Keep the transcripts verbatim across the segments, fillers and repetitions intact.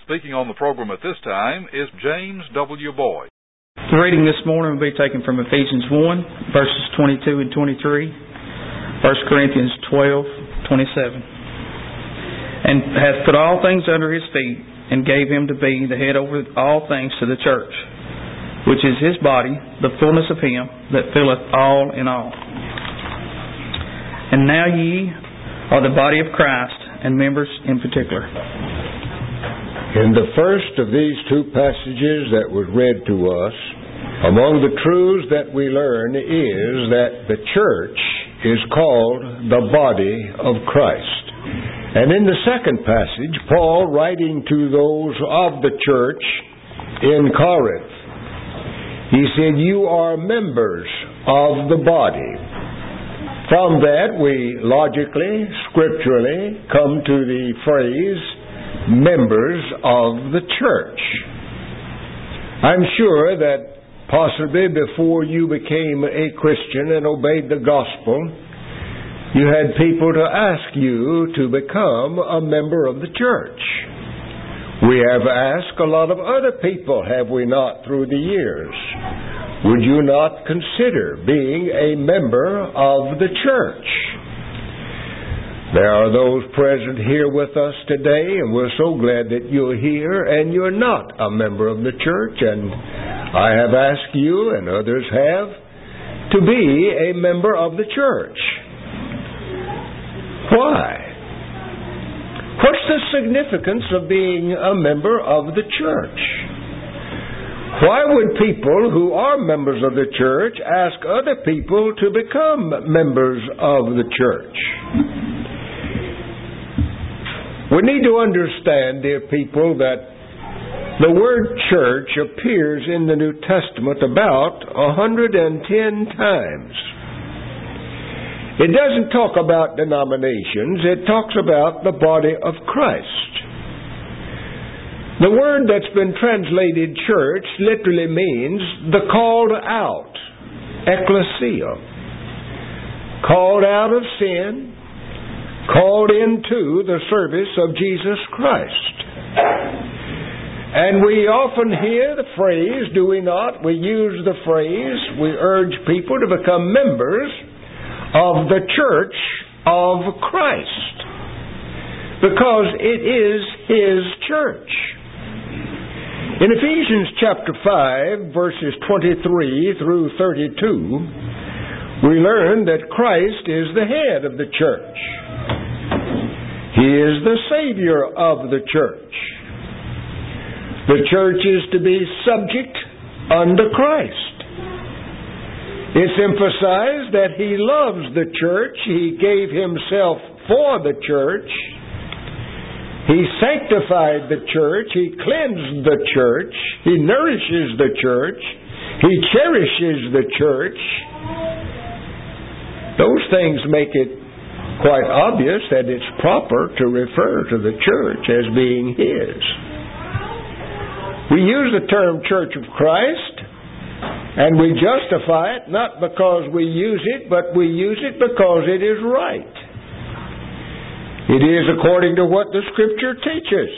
Speaking on the program at this time is James W. Boyd. The reading this morning will be taken from Ephesians one, verses twenty-two and twenty-three, First Corinthians twelve, twenty-seven. And hath put all things under his feet, and gave him to be the head over all things to the church, which is his body, the fullness of him that filleth all in all. And now ye are the body of Christ, and members in particular. In the first of these two passages that was read to us, among the truths that we learn is that the church is called the body of Christ. And in the second passage, Paul, writing to those of the church in Corinth, he said, "You are members of the body." From that, we logically, scripturally, come to the phrase, members of the church. I'm sure that possibly before you became a Christian and obeyed the gospel, you had people to ask you to become a member of the church. We have asked a lot of other people, have we not, through the years? Would you not consider being a member of the church? There are those present here with us today, and we're so glad that you're here and you're not a member of the church. And I have asked you, and others have, to be a member of the church. Why? What's the significance of being a member of the church? Why would people who are members of the church ask other people to become members of the church? We need to understand, dear people, that the word church appears in the New Testament about one hundred ten times. It doesn't talk about denominations, it talks about the body of Christ. The word that's been translated church literally means the called out, ecclesia. Called out of sin, called into the service of Jesus Christ. And we often hear the phrase, do we not? We use the phrase, we urge people to become members of the church of Christ, because it is His church. In Ephesians chapter five, verses twenty-three through thirty-two, we learn that Christ is the head of the church. He is the Savior of the church. The church is to be subject unto Christ. It's emphasized that He loves the church. He gave Himself for the church. He sanctified the church. He cleansed the church. He nourishes the church. He cherishes the church. Those things make it quite obvious that it's proper to refer to the church as being His. We use the term Church of Christ, and we justify it not because we use it, but we use it because it is right. It is according to what the Scripture teaches.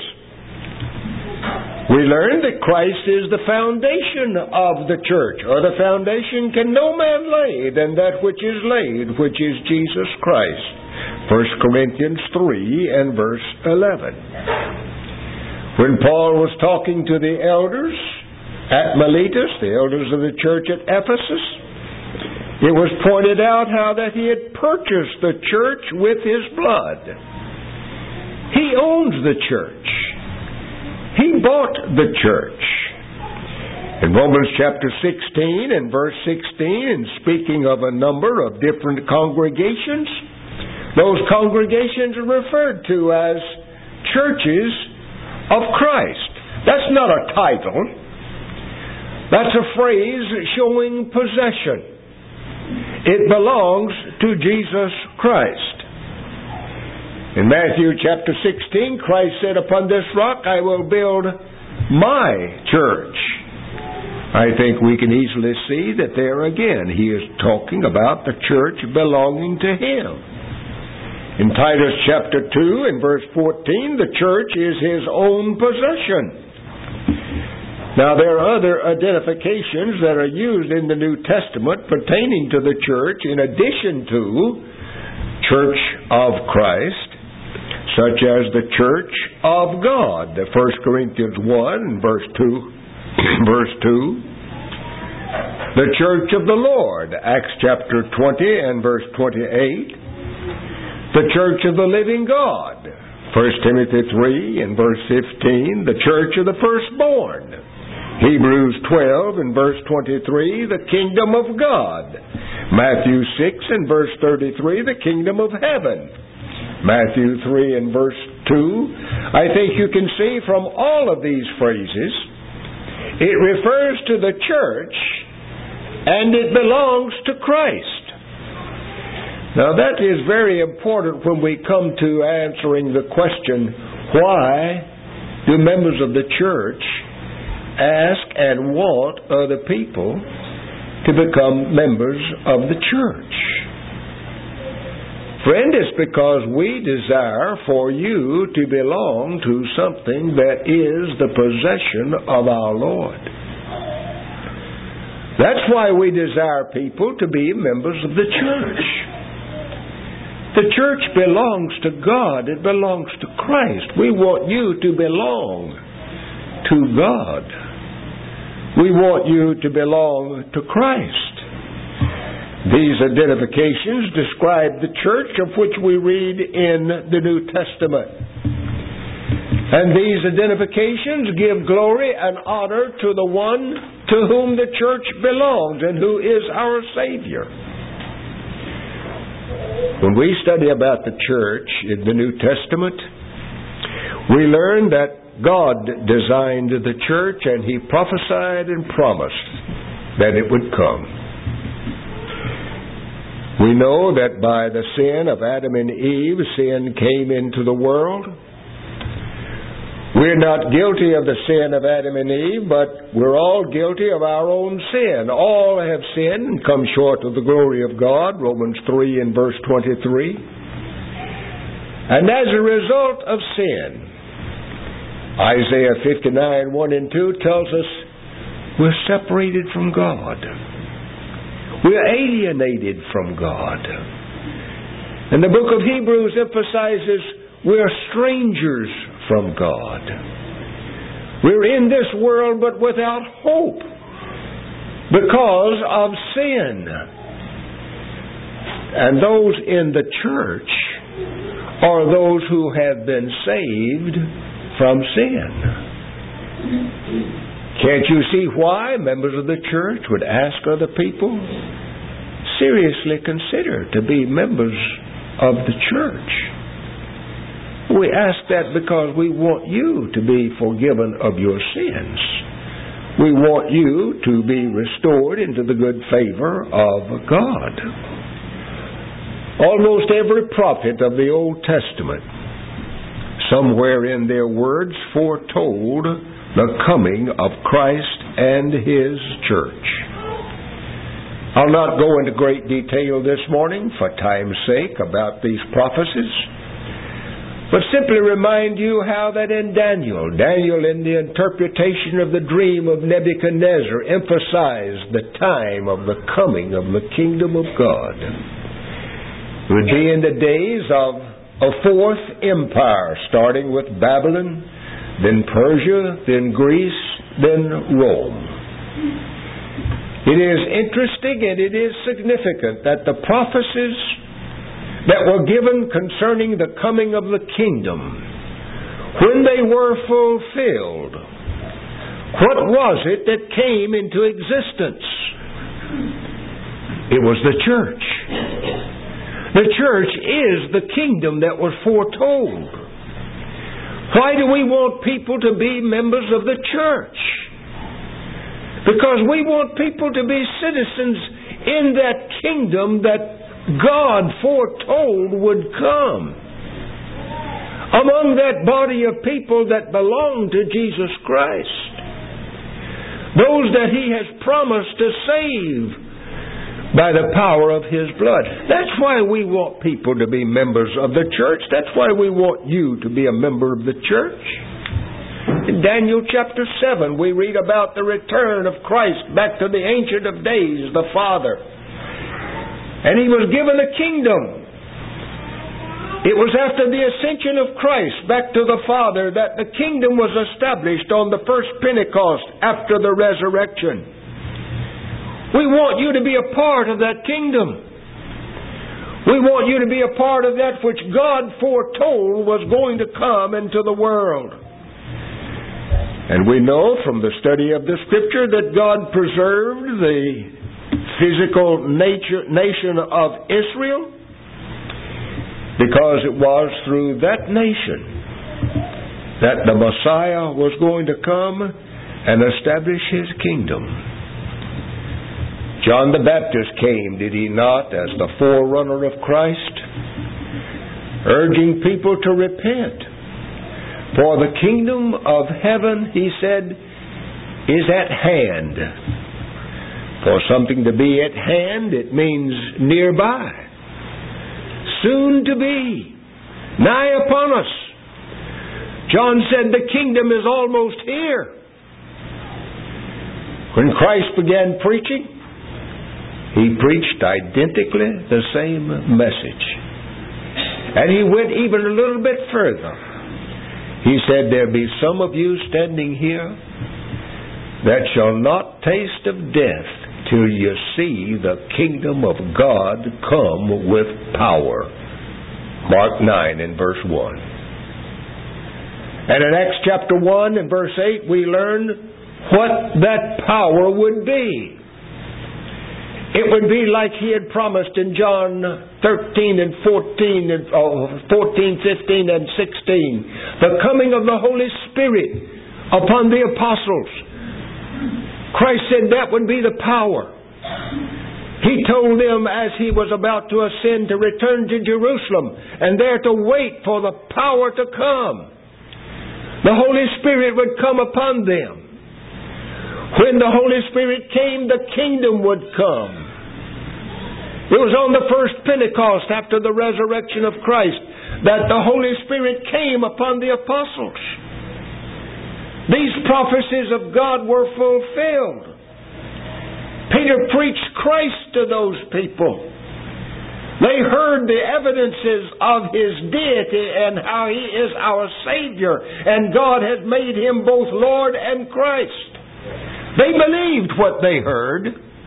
We learn that Christ is the foundation of the church, or the foundation can no man lay than that which is laid, which is Jesus Christ. First Corinthians three and verse eleven. When Paul was talking to the elders at Miletus, the elders of the church at Ephesus, it was pointed out how that he had purchased the church with his blood. He owns the church. He bought the church. In Romans chapter sixteen and verse sixteen, and speaking of a number of different congregations, those congregations are referred to as churches of Christ. That's not a title. That's a phrase showing possession. It belongs to Jesus Christ. In Matthew chapter sixteen, Christ said, "Upon this rock I will build my church." I think we can easily see that there again He is talking about the church belonging to Him. In Titus chapter two and verse fourteen, the church is His own possession. Now, there are other identifications that are used in the New Testament pertaining to the church in addition to Church of Christ, such as the Church of God, First Corinthians one, verse two, verse two. The Church of the Lord, Acts chapter twenty and verse twenty-eight. The Church of the Living God, First Timothy three and verse fifteen. The Church of the Firstborn, Hebrews twelve and verse twenty-three, the kingdom of God. Matthew six and verse thirty-three, the kingdom of heaven. Matthew three and verse two. I think you can see from all of these phrases, it refers to the church and it belongs to Christ. Now that is very important when we come to answering the question, why do members of the church ask and want other people to become members of the church? Friend, it's because we desire for you to belong to something that is the possession of our Lord. That's why we desire people to be members of the church. The church belongs to God. It belongs to Christ. We want you to belong to God. We want you to belong to Christ. These identifications describe the church of which we read in the New Testament. And these identifications give glory and honor to the one to whom the church belongs and who is our Savior. When we study about the church in the New Testament, we learn that God designed the church and He prophesied and promised that it would come. We know that by the sin of Adam and Eve, sin came into the world. We're not guilty of the sin of Adam and Eve, but we're all guilty of our own sin. All have sinned and come short of the glory of God, Romans three and verse twenty-three. And as a result of sin, Isaiah fifty-nine, one and two tells us we're separated from God. We're alienated from God. And the book of Hebrews emphasizes we're strangers from God. We're in this world but without hope because of sin. And those in the church are those who have been saved from sin. Can't you see why members of the church would ask other people seriously consider to be members of the church? We ask that because we want you to be forgiven of your sins. We want you to be restored into the good favor of God. Almost every prophet of the Old Testament, somewhere in their words, foretold the coming of Christ and His church. I'll not go into great detail this morning for time's sake about these prophecies, but simply remind you how that in Daniel, Daniel in the interpretation of the dream of Nebuchadnezzar emphasized the time of the coming of the kingdom of God. It would be in the days of a fourth empire, starting with Babylon, then Persia, then Greece, then Rome. It is interesting and it is significant that the prophecies that were given concerning the coming of the kingdom, when they were fulfilled, what was it that came into existence? It was the church. The church is the kingdom that was foretold. Why do we want people to be members of the church? Because we want people to be citizens in that kingdom that God foretold would come. Among that body of people that belong to Jesus Christ. Those that He has promised to save by the power of His blood. That's why we want people to be members of the church. That's why we want you to be a member of the church. In Daniel chapter seven, we read about the return of Christ back to the Ancient of Days, the Father. And He was given a kingdom. It was after the ascension of Christ back to the Father that the kingdom was established on the first Pentecost after the resurrection. We want you to be a part of that kingdom. We want you to be a part of that which God foretold was going to come into the world. And we know from the study of the Scripture that God preserved the physical nature, nation of Israel because it was through that nation that the Messiah was going to come and establish His kingdom. John the Baptist came, did he not, as the forerunner of Christ, urging people to repent. For the kingdom of heaven, he said, is at hand. For something to be at hand, it means nearby, soon to be, nigh upon us. John said the kingdom is almost here. When Christ began preaching, He preached identically the same message. And He went even a little bit further. He said, there be some of you standing here that shall not taste of death till you see the kingdom of God come with power. Mark nine and verse one. And in Acts chapter one and verse eight, we learn what that power would be. It would be like He had promised in John thirteen and fourteen, and oh, fourteen, fifteen, and sixteen. The coming of the Holy Spirit upon the apostles. Christ said that would be the power. He told them as He was about to ascend to return to Jerusalem and there to wait for the power to come. The Holy Spirit would come upon them. When the Holy Spirit came, the kingdom would come. It was on the first Pentecost after the resurrection of Christ that the Holy Spirit came upon the apostles. These prophecies of God were fulfilled. Peter preached Christ to those people. They heard the evidences of His deity and how He is our Savior, and God has made Him both Lord and Christ. They believed what they heard.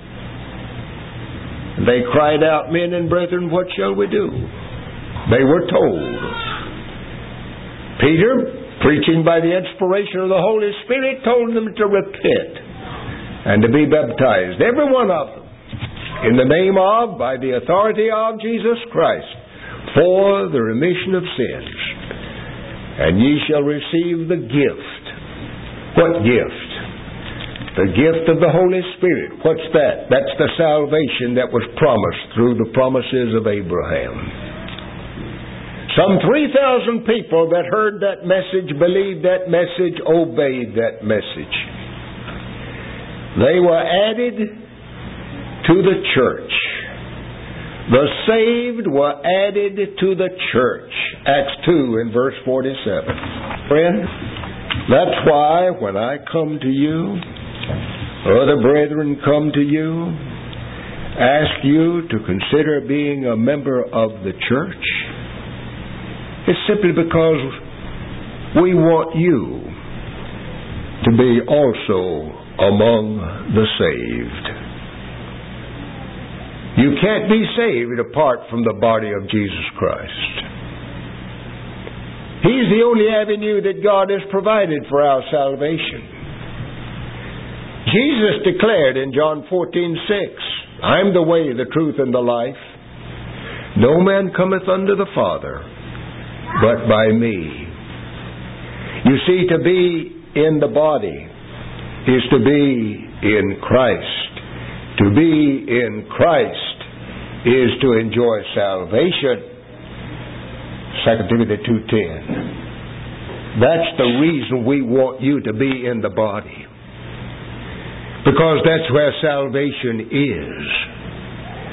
They cried out, men and brethren, what shall we do? They were told. Peter, preaching by the inspiration of the Holy Spirit, told them to repent and to be baptized, every one of them, in the name of, by the authority of Jesus Christ, for the remission of sins. And ye shall receive the gift. What gift? The gift of the Holy Spirit. What's that? That's the salvation that was promised through the promises of Abraham. Some three thousand people that heard that message, believed that message, obeyed that message. They were added to the church. The saved were added to the church. Acts two and verse forty-seven. Friend, that's why when I come to you, other brethren come to you, ask you to consider being a member of the church, it's simply because we want you to be also among the saved. You can't be saved apart from the body of Jesus Christ. He's the only avenue that God has provided for our salvation. Jesus declared in John fourteen six, I'm the way, the truth, and the life. No man cometh unto the Father but by me. You see, to be in the body is to be in Christ. To be in Christ is to enjoy salvation. Second Timothy two ten. That's the reason we want you to be in the body. Because that's where salvation is.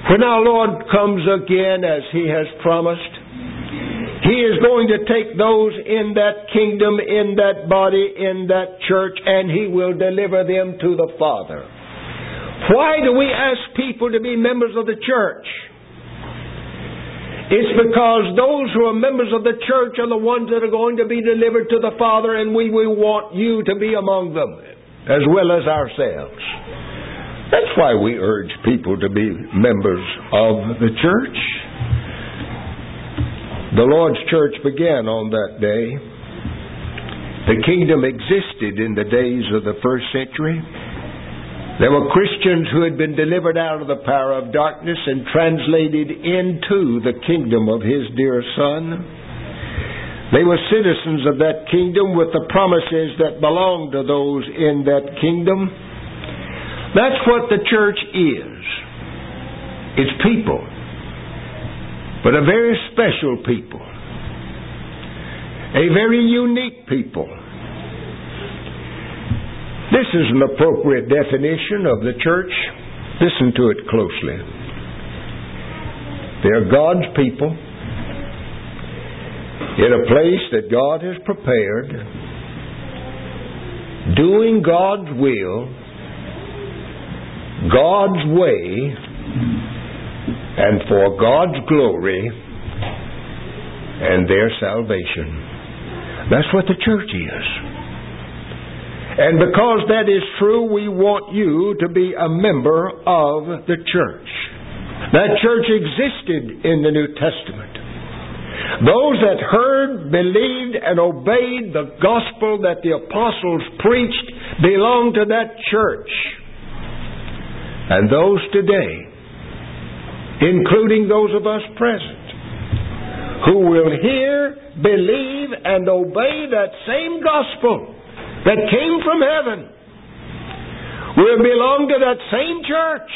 When our Lord comes again, as He has promised, He is going to take those in that kingdom, in that body, in that church, and He will deliver them to the Father. Why do we ask people to be members of the church? It's because those who are members of the church are the ones that are going to be delivered to the Father, and we will want you to be among them, as well as ourselves. That's why we urge people to be members of the church. The Lord's church began on that day. The kingdom existed in the days of the first century. There were Christians who had been delivered out of the power of darkness and translated into the kingdom of His dear Son. They were citizens of that kingdom with the promises that belonged to those in that kingdom. That's what the church is. It's people, but a very special people, a very unique people. This is an appropriate definition of the church. Listen to it closely. They are God's people in a place that God has prepared, doing God's will, God's way, and for God's glory and their salvation. That's what the church is. And because that is true, we want you to be a member of the church. That church existed in the New Testament. Those that heard, believed, and obeyed the gospel that the apostles preached belonged to that church. And those today, including those of us present, who will hear, believe, and obey that same gospel that came from heaven, will belong to that same church.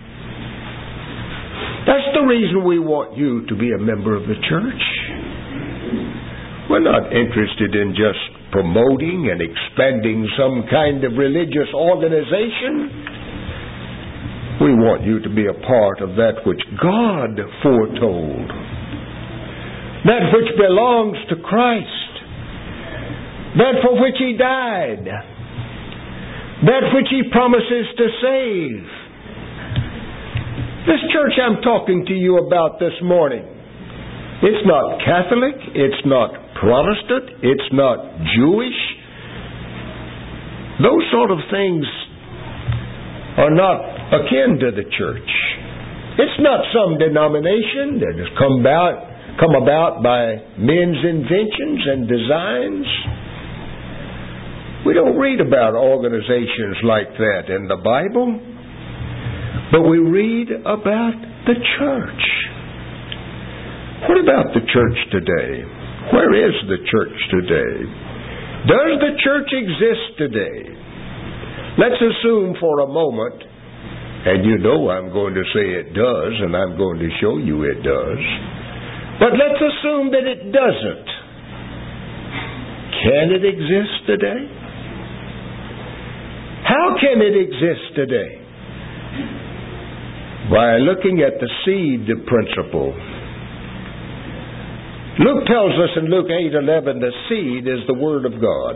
That's the reason we want you to be a member of the church. We're not interested in just promoting and expanding some kind of religious organization. We want you to be a part of that which God foretold, that which belongs to Christ, that for which He died, that which He promises to save. This church I'm talking to you about this morning, it's not Catholic, it's not Protestant, it's not Jewish. Those sort of things are not akin to the church. It's not some denomination that has come about, come about by men's inventions and designs. We don't read about organizations like that in the Bible, but we read about the church. What about the church today? Where is the church today? Does the church exist today? Let's assume for a moment, and you know I'm going to say it does, and I'm going to show you it does, but let's assume that it doesn't. Can it exist today? How can it exist today? By looking at the seed principle. Luke tells us in Luke eight eleven, the seed is the Word of God.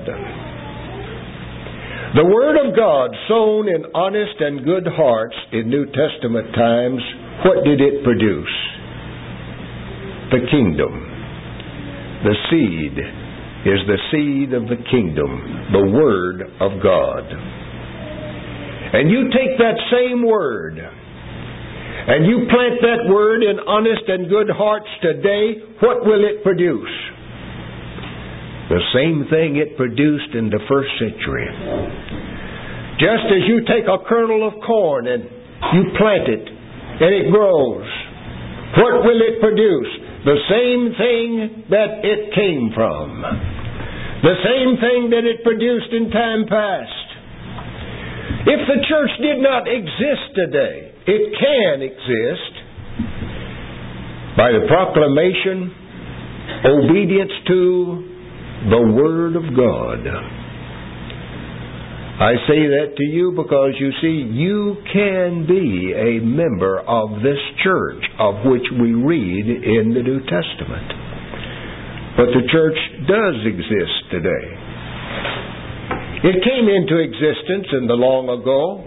The Word of God sown in honest and good hearts in New Testament times, what did it produce? The kingdom. The seed is the seed of the kingdom, the Word of God. And you take that same Word and you plant that Word in honest and good hearts today, what will it produce? The same thing it produced in the first century. Just as you take a kernel of corn and you plant it and it grows, what will it produce? The same thing that it came from. The same thing that it produced in time past. If the church did not exist today, it can exist by the proclamation, obedience to the Word of God. I say that to you because, you see, you can be a member of this church of which we read in the New Testament. But the church does exist today. It came into existence in the long ago.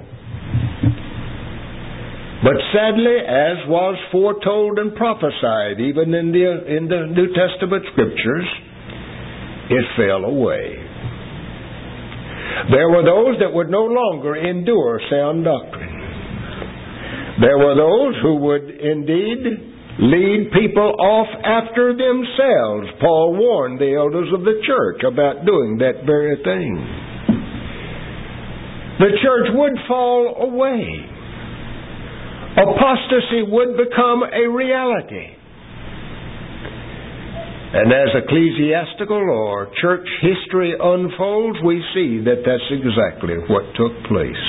But sadly, as was foretold and prophesied, even in the, in the New Testament Scriptures, it fell away. There were those that would no longer endure sound doctrine. There were those who would indeed lead people off after themselves. Paul warned the elders of the church about doing that very thing. The church would fall away. Apostasy would become a reality. And as ecclesiastical or church history unfolds, we see that that's exactly what took place.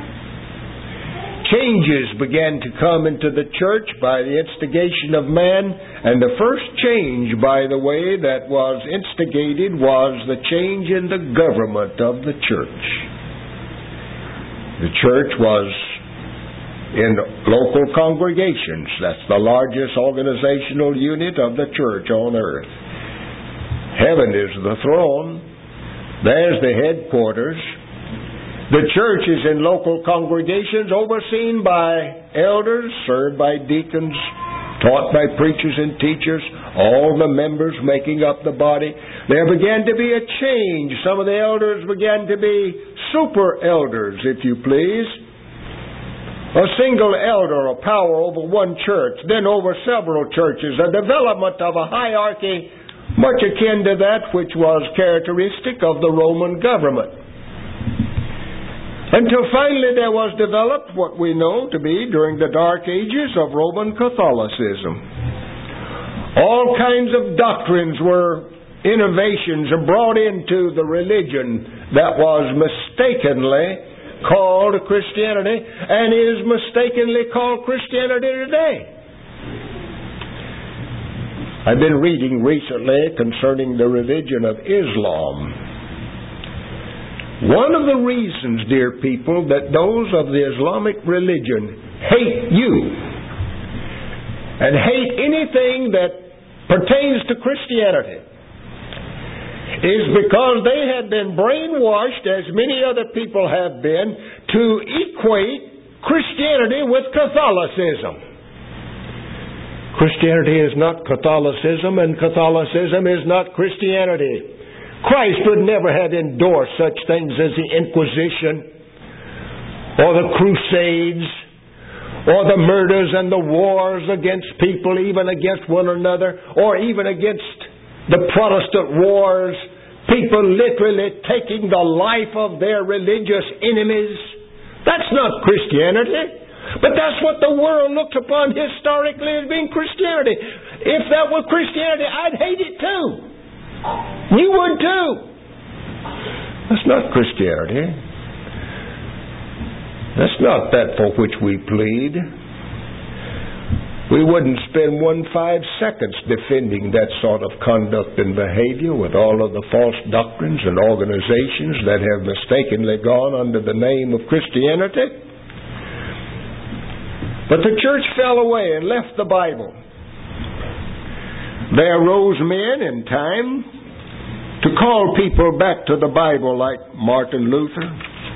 Changes began to come into the church by the instigation of man, and the first change, by the way, that was instigated was the change in the government of the church. The church was in local congregations. That's the largest organizational unit of the church on earth. Heaven is the throne. There's the headquarters. The church is in local congregations overseen by elders, served by deacons, taught by preachers and teachers, all the members making up the body. There began to be a change. Some of the elders began to be super elders, if you please. A single elder or power over one church, then over several churches, a development of a hierarchy much akin to that which was characteristic of the Roman government. Until finally there was developed what we know to be during the dark ages of Roman Catholicism. All kinds of doctrines were innovations brought into the religion that was mistakenly called Christianity, and is mistakenly called Christianity today. I've been reading recently concerning the religion of Islam. One of the reasons, dear people, that those of the Islamic religion hate you and hate anything that pertains to Christianity is because they had been brainwashed, as many other people have been, to equate Christianity with Catholicism. Christianity is not Catholicism, and Catholicism is not Christianity. Christ would never have endorsed such things as the Inquisition, or the Crusades, or the murders and the wars against people, even against one another, or even against the Protestant wars, people literally taking the life of their religious enemies. That's not Christianity. But that's what the world looked upon historically as being Christianity. If that were Christianity, I'd hate it too. You would too. That's not Christianity. That's not that for which we plead. We wouldn't spend one five seconds defending that sort of conduct and behavior with all of the false doctrines and organizations that have mistakenly gone under the name of Christianity. But the church fell away and left the Bible. There arose men in time to call people back to the Bible, like Martin Luther,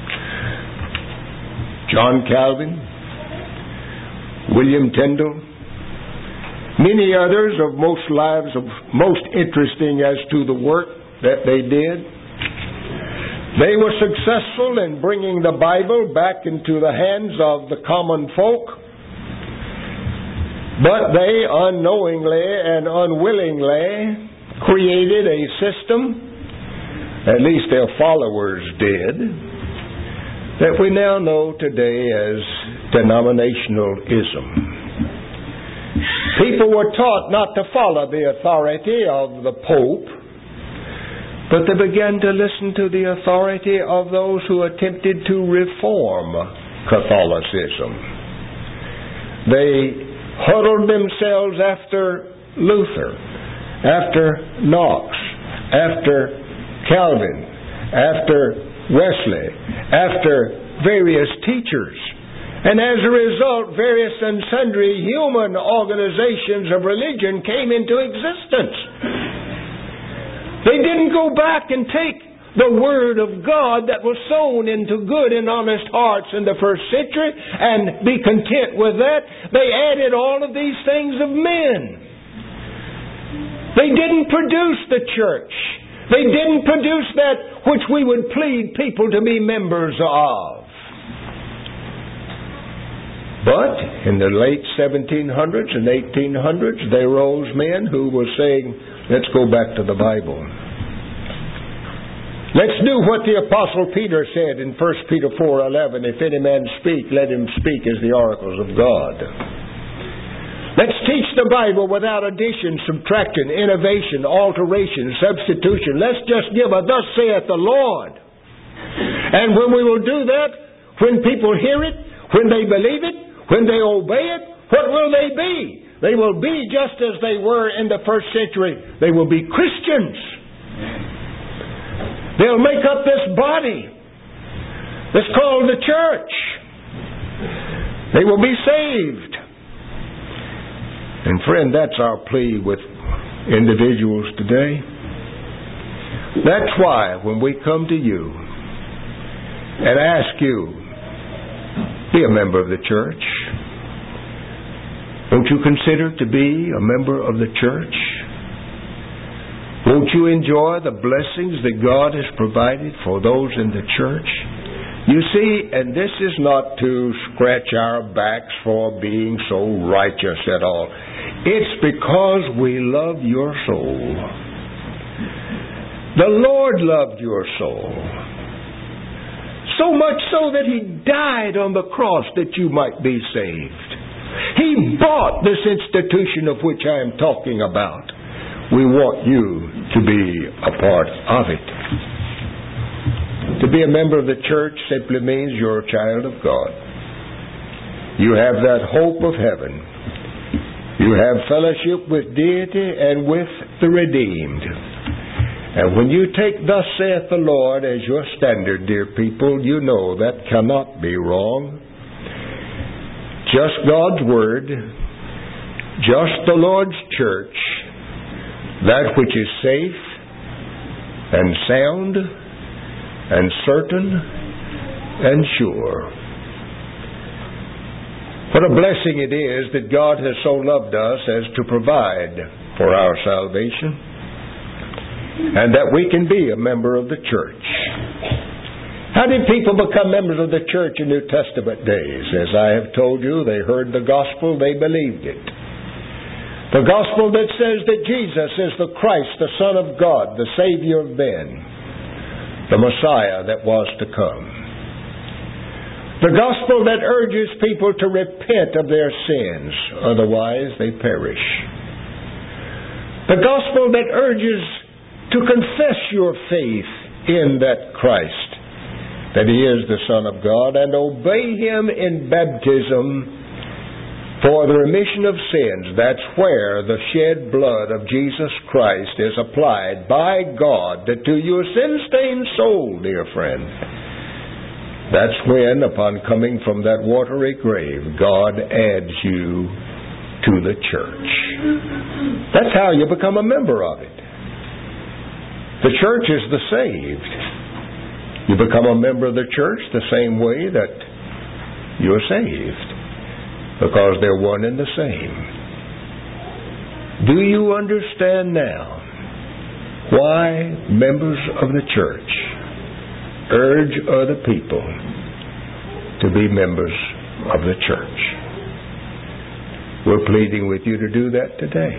John Calvin, William Tyndale, many others of most lives of most interesting as to the work that they did. They were successful in bringing the Bible back into the hands of the common folk, but they unknowingly and unwillingly created a system, at least their followers did, that we now know today as denominationalism. People were taught not to follow the authority of the Pope, but they began to listen to the authority of those who attempted to reform Catholicism. They huddled themselves after Luther, after Knox, after Calvin, after Wesley, after various teachers. And as a result, various and sundry human organizations of religion came into existence. They didn't go back and take the Word of God that was sown into good and honest hearts in the first century and be content with that. They added all of these things of men. They didn't produce the church. They didn't produce that which we would plead people to be members of. But in the late seventeen hundreds and eighteen hundreds, there rose men who were saying, let's go back to the Bible. Let's do what the Apostle Peter said in First Peter four eleven, if any man speak, let him speak as the oracles of God. Let's teach the Bible without addition, subtraction, innovation, alteration, substitution. Let's just give a thus saith the Lord. And when we will do that, when people hear it, when they believe it, when they obey it, what will they be? They will be just as they were in the first century. They will be Christians. They'll make up this body that's called the church. They will be saved. And friend, that's our plea with individuals today. That's why when we come to you and ask you, be a member of the church. Won't you consider to be a member of the church? Won't you enjoy the blessings that God has provided for those in the church? You see, and this is not to scratch our backs for being so righteous at all. It's because we love your soul. The Lord loved your soul. So much so that He died on the cross that you might be saved. He bought this institution of which I am talking about. We want you to be a part of it. To be a member of the church simply means you're a child of God. You have that hope of heaven. You have fellowship with deity and with the redeemed. And when you take thus saith the Lord as your standard, dear people, you know that cannot be wrong. Just God's Word, just the Lord's church, that which is safe and sound and certain and sure. What a blessing it is that God has so loved us as to provide for our salvation, and that we can be a member of the church. How did people become members of the church in New Testament days? As I have told you, they heard the gospel, they believed it. The gospel that says that Jesus is the Christ, the Son of God, the Savior of men, the Messiah that was to come. The gospel that urges people to repent of their sins, otherwise they perish. The gospel that urges to confess your faith in that Christ, that He is the Son of God, and obey Him in baptism for the remission of sins. That's where the shed blood of Jesus Christ is applied by God to your sin-stained soul, dear friend. That's when, upon coming from that watery grave, God adds you to the church. That's how you become a member of it. The church is the saved. You become a member of the church the same way that you're saved, because they're one and the same. Do you understand now why members of the church urge other people to be members of the church? We're pleading with you to do that today.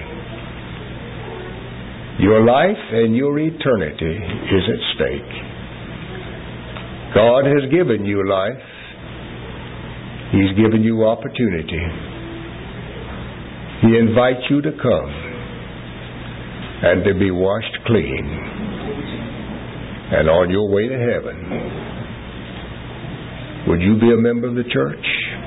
Your life and your eternity is at stake. God has given you life. He's given you opportunity. He invites you to come and to be washed clean and on your way to heaven. Would you be a member of the church?